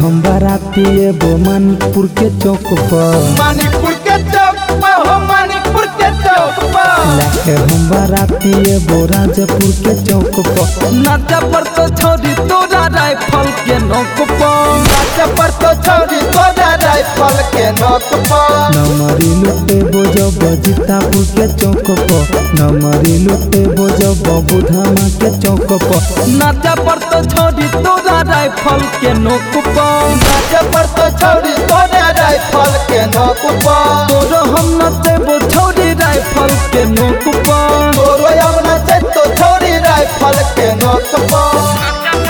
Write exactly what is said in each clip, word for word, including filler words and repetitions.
हम बाराती एबो मानिकपुर के चौक पर मानिकपुर के चौक पर हो मानिकपुर के चौक पर लाके हम बाराती एबो राजपुर के चौक पर नाचा पर तो छोड़ी तोरा राइफल के नोक पर नाचा पर तो छोड़ी तोरा राइफल के नोक पर नमरी लुटे बोझो बजीतापुर के चौक पर नमरी लुटे बोझो बुधामा के चौक पर नाचा पर तो छोड़ी तोरा राइफल के नोक पर नाचा पर तो छोड़ी तोरा राइफल के नोक पर तोरो हम नचेबो छोड़ी राइफल के नोक पर तोरो हम नचे तो छोड़ी राइफल के नोक पर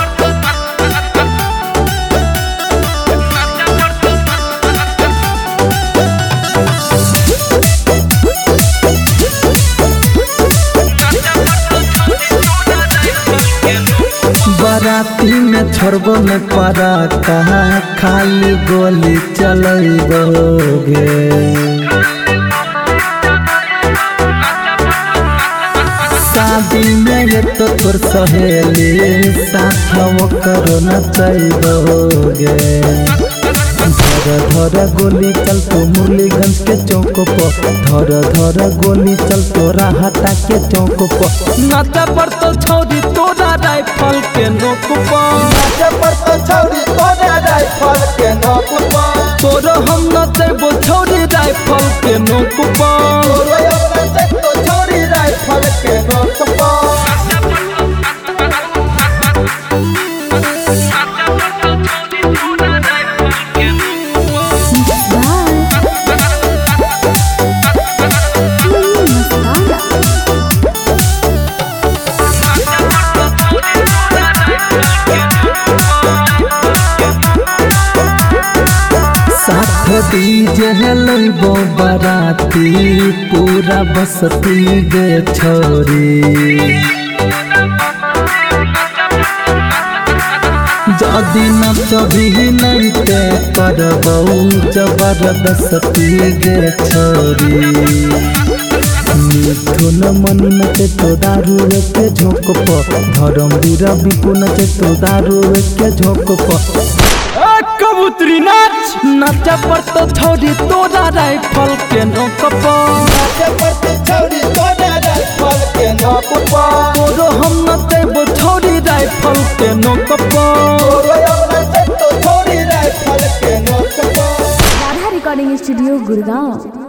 बाराती में छोड़बो में पड़ा कहा खाली गोली चलोगे शादी में ये तो तोर सहेली साथ वो करो नचोगे धर धर गोली चल तो मुरलीगंज के चौक पर धर धर गोली चल तो राहटा के चौक पर नाचा पर तो छोड़ी तोरा राइफल के नोक पर नाचा पर तो छोड़ी तोरा राइफल के नोक पर तोरो हम नचेबो छोड़ी राइफल के नोक पर तोरो हम नचे तो छोड़ी राइफल के नोक पर साथ डीजे लइबो बाराती पूरा बसती गे छोरी जदि नचबी नहीं ते करबौ जबरदस्ती गे छोरी मिथुन मनी नचे तो दारू के झोंक पर धर्मवीर विपुल नचे तो दारू के झोंक पर कबूतरी नाच नाचा पर तो छोड़ी तोरा राइफल के नोक पर नाचा पर तो छोड़ी तोरा राइफल के नोक पर तोरो हम नचेबो छोड़ी राइफल के नोक पर तोरो हम नचे तो छोड़ी राइफल के नोक पर राधा रिकॉर्डिंग स्टूडियो गुड़गांव।